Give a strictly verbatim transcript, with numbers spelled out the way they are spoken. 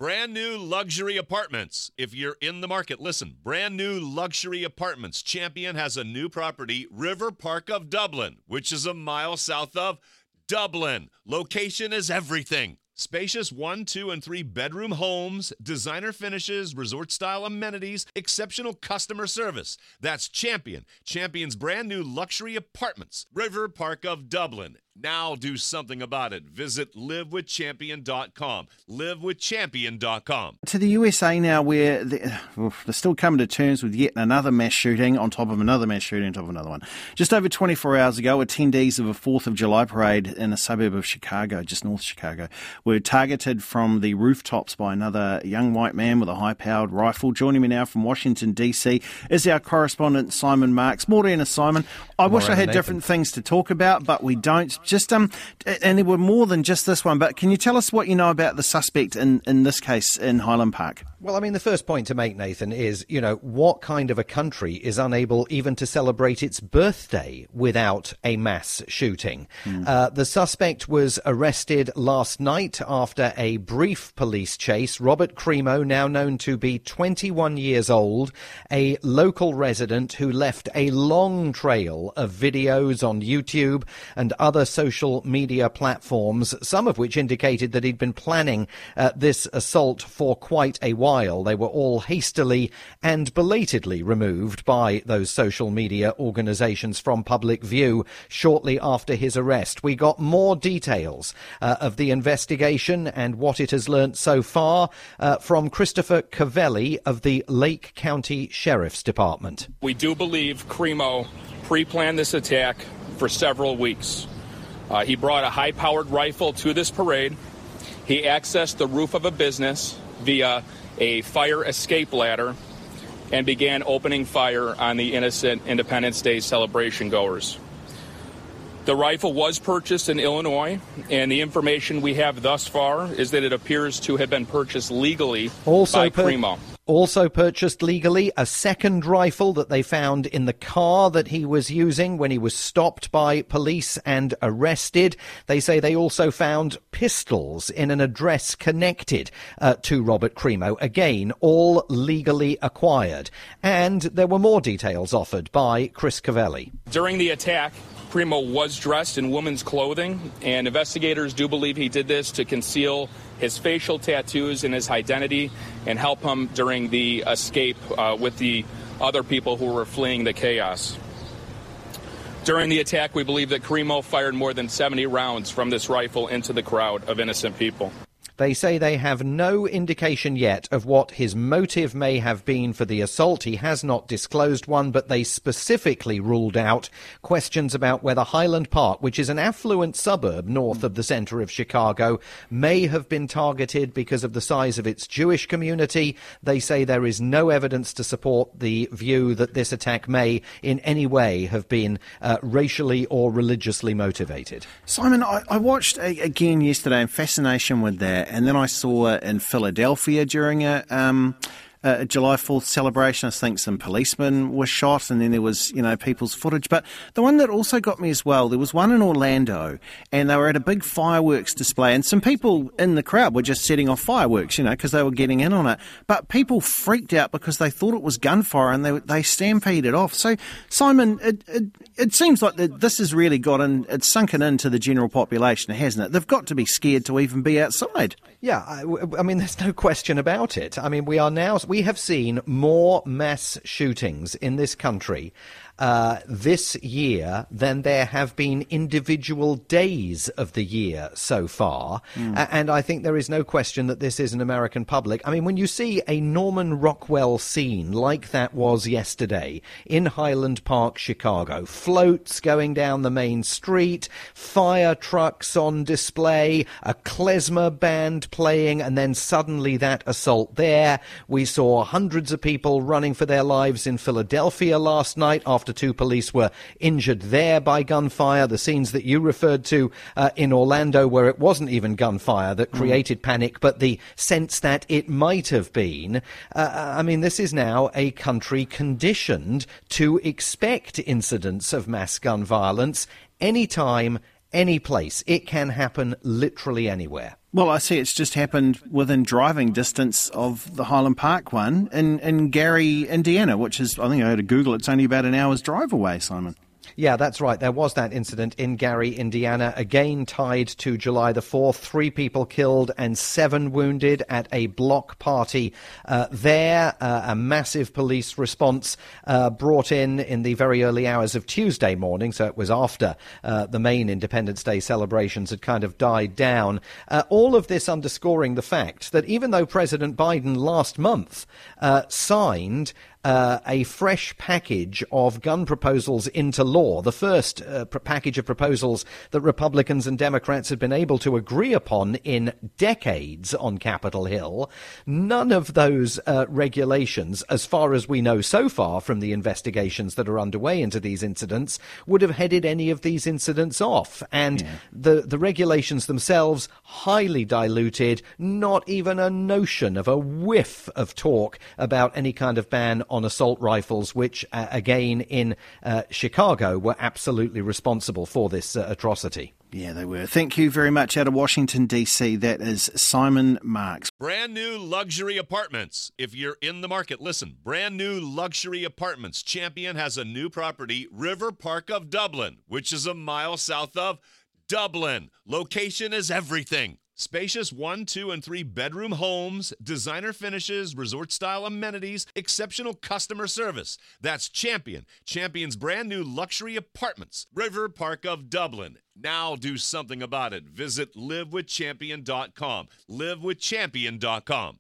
Brand new luxury apartments. If you're in the market, listen. Brand new luxury apartments. Champion has a new property, River Park of Dublin, which is a mile south of Dublin. Location is everything. Spacious one, two, and three bedroom homes, designer finishes, resort-style amenities, exceptional customer service. That's Champion. Champion's brand new luxury apartments, River Park of Dublin. Now do something about it. Visit live with champion dot com. live with champion dot com. To the U S A now, where they're, they're still coming to terms with yet another mass shooting on top of another mass shooting on top of another one. Just over twenty-four hours ago, attendees of a fourth of July parade in a suburb of Chicago, just north of Chicago, were targeted from the rooftops by another young white man with a high-powered rifle. Joining me now from Washington, D C is our correspondent, Simon Marks. Morena, Simon. I wish I had Nathan. different things to talk about, but we don't. Just um, and there were more than just this one, but can you tell us what you know about the suspect in, in this case in Highland Park? Well, I mean, the first point to make, Nathan, is, you know, what kind of a country is unable even to celebrate its birthday without a mass shooting? Mm. Uh, the suspect was arrested last night after a brief police chase. Robert Crimo, now known to be twenty-one years old, a local resident who left a long trail of videos on YouTube and other social media platforms, some of which indicated that he'd been planning uh, this assault for quite a while. They were all hastily and belatedly removed by those social media organisations from public view shortly after his arrest. We got more details uh, of the investigation and what it has learnt so far uh, from Christopher Cavelli of the Lake County Sheriff's Department. We do believe Crimo pre-planned this attack for several weeks. Uh, he brought a high-powered rifle to this parade. He accessed the roof of a business via a fire escape ladder and began opening fire on the innocent Independence Day celebration goers. The rifle was purchased in Illinois, and the information we have thus far is that it appears to have been purchased legally also by per- Crimo. Also purchased legally a second rifle that they found in the car that he was using when he was stopped by police and arrested. They say they also found pistols in an address connected uh, to Robert Crimo. Again, all legally acquired. And there were more details offered by Chris Cavelli. During the attack, Crimo was dressed in women's clothing, and investigators do believe he did this to conceal his facial tattoos and his identity and help him during the escape uh, with the other people who were fleeing the chaos. During the attack, we believe that Crimo fired more than seventy rounds from this rifle into the crowd of innocent people. They say they have no indication yet of what his motive may have been for the assault. He has not disclosed one, but they specifically ruled out questions about whether Highland Park, which is an affluent suburb north of the centre of Chicago, may have been targeted because of the size of its Jewish community. They say there is no evidence to support the view that this attack may in any way have been uh, racially or religiously motivated. Simon, I, I watched a, again yesterday in fascination with that. And then I saw in Philadelphia during a, um, a July fourth celebration, I think some policemen were shot, and then there was, you know, people's footage. But the one that also got me as well, there was one in Orlando, and they were at a big fireworks display, and some people in the crowd were just setting off fireworks, you know, because they were getting in on it. But people freaked out because they thought it was gunfire, and they they stampeded off. So, Simon, it it, it seems like that this has really gotten, it's sunken into the general population, hasn't it? They've got to be scared to even be outside. Yeah, I, I mean, there's no question about it. I mean, we are now, we have seen more mass shootings in this country uh, this year than there have been individual days of the year so far. Mm. Uh, and I think there is no question that this is an American public. I mean, when you see a Norman Rockwell scene like that was yesterday in Highland Park, Chicago, floats going down the main street, fire trucks on display, a klezmer band playing, and then suddenly that assault there. We saw hundreds of people running for their lives in Philadelphia last night after two police were injured there by gunfire. The scenes that you referred to uh, in Orlando, where it wasn't even gunfire that created mm. panic, but the sense that it might have been. Uh, I mean, this is now a country conditioned to expect incidents of mass gun violence anytime, any place. It can happen literally anywhere. Well, I see it's just happened within driving distance of the Highland Park one in, in Gary, Indiana, which is, I think I had to Google, it's only about an hour's drive away, Simon. Yeah, that's right. There was that incident in Gary, Indiana, again tied to July the fourth. Three people killed and seven wounded at a block party uh, there. Uh, a massive police response uh, brought in in the very early hours of Tuesday morning, so it was after uh, the main Independence Day celebrations had kind of died down. Uh, all of this underscoring the fact that even though President Biden last month uh, signed Uh, a fresh package of gun proposals into law, the first uh, pr- package of proposals that Republicans and Democrats had been able to agree upon in decades on Capitol Hill. None of those uh, regulations, as far as we know so far from the investigations that are underway into these incidents, would have headed any of these incidents off. And yeah. the, the regulations themselves, highly diluted, not even a notion of a whiff of talk about any kind of ban on assault rifles, which, uh, again, in uh, Chicago, were absolutely responsible for this uh, atrocity. Yeah, they were. Thank you very much out of Washington, D C. That is Simon Marks. Brand new luxury apartments. If you're in the market, listen. Brand new luxury apartments. Champion has a new property, River Park of Dublin, which is a mile south of Dublin. Location is everything. Spacious one, two, and three bedroom homes, designer finishes, resort-style amenities, exceptional customer service. That's Champion. Champion's brand new luxury apartments, River Park of Dublin. Now do something about it. Visit live with champion dot com. live with champion dot com.